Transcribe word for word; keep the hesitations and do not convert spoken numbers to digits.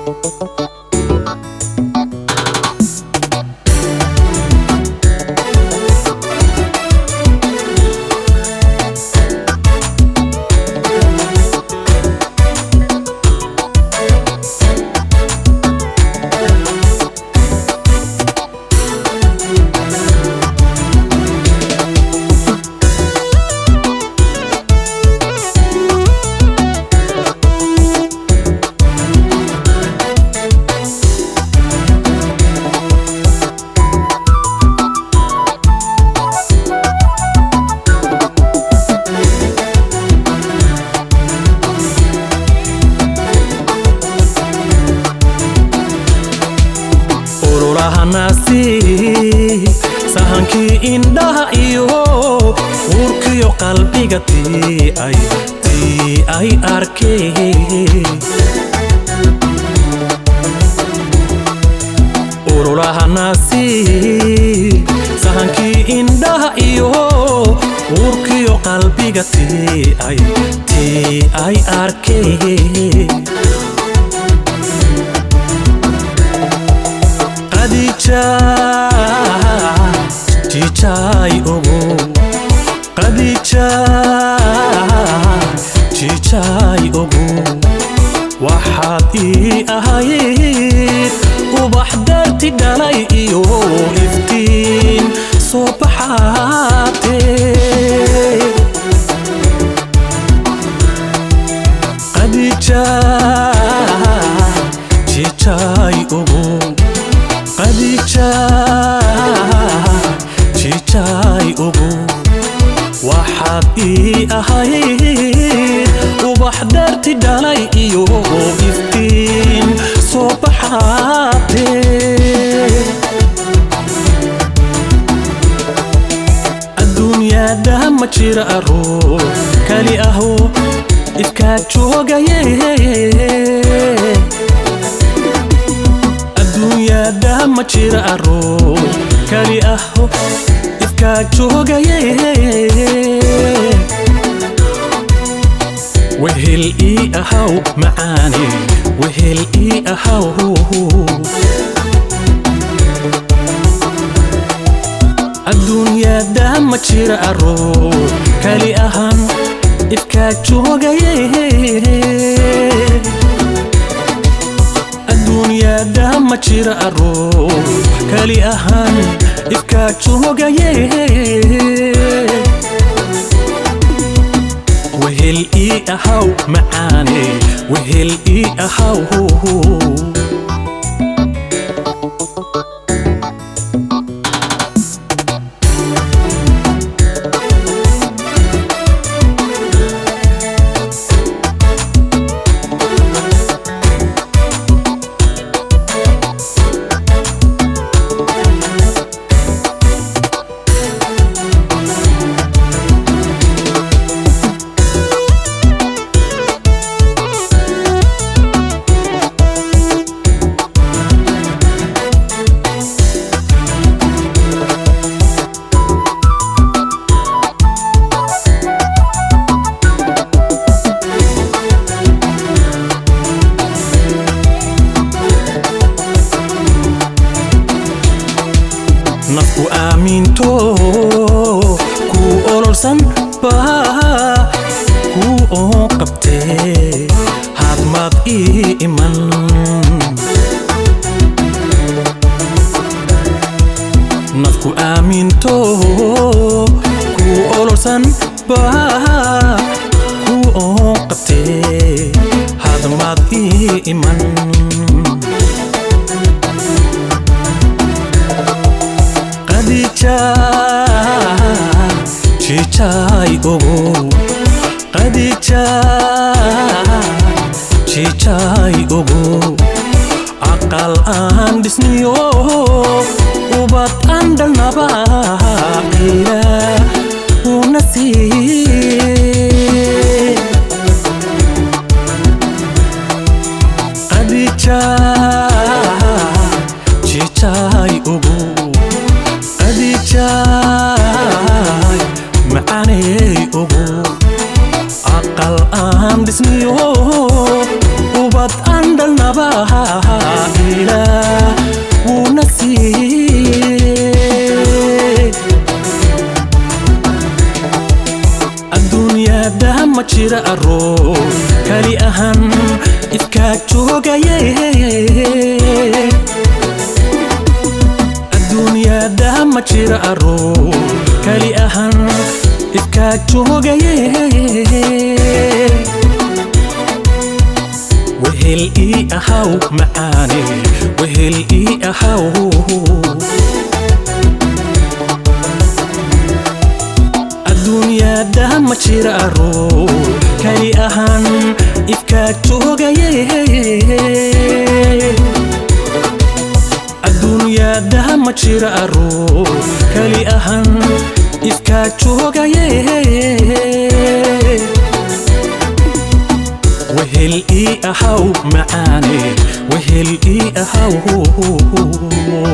nasi sahanki indaha iyo urkiyo qalbiga tii ay tii ay arkay ururaha nasi sahanki indaha iyo urkiyo qalbiga tii ay tii ay arkay Chichay ogo Qadicha Chichay ogo waxaad ii ahayd ubax darti dhalay iyo iftiin soo baxaatee Qadicha Chichay ogo Qadicha Chichay ogo waxaad ii ahayd ubax darti dhalay iyo iftiin soo baxaatee adduunyada ma jira aroor kali aho ifkaa joogayee adduunyada ma jira aroor kali aho ifkaa joogayee wehel ii ahaw macaani wehel ii ahaw adduunyada ma jira aroor kali ahan ifkaa joogayee adduunyada ma jira aroor kali ahan ifkaa joogayee wehel ii ahaw macaani wehel ii ahaw nafku aaminto ku ololsan baa ku oo qabtee hadmaad ii iman nafku aaminto ku ololsan baa ku oo qabtee hadmaad ii iman Qadicha Chichay ogo Qadicha Chichay ogo aqal aan dhisniyo ubad aan dhalnaba ila unasiib Qadicha Chichay ogo Qadichaay macaaney ogo aqal aan dhisniyo ubad aan dhalnaba ahan ifkaa joogaye adduunyada ma jira aroor kali ahan ifkaa joogaye wehel ii ahaw macaane wehel ii ahaw adduunyada ma jira aroor kali ahan ifkaa joogaye adduunyada ma jira aroor kali ahan ifkaa joogaye wehel ii ahaw macaane wehel ii ahaw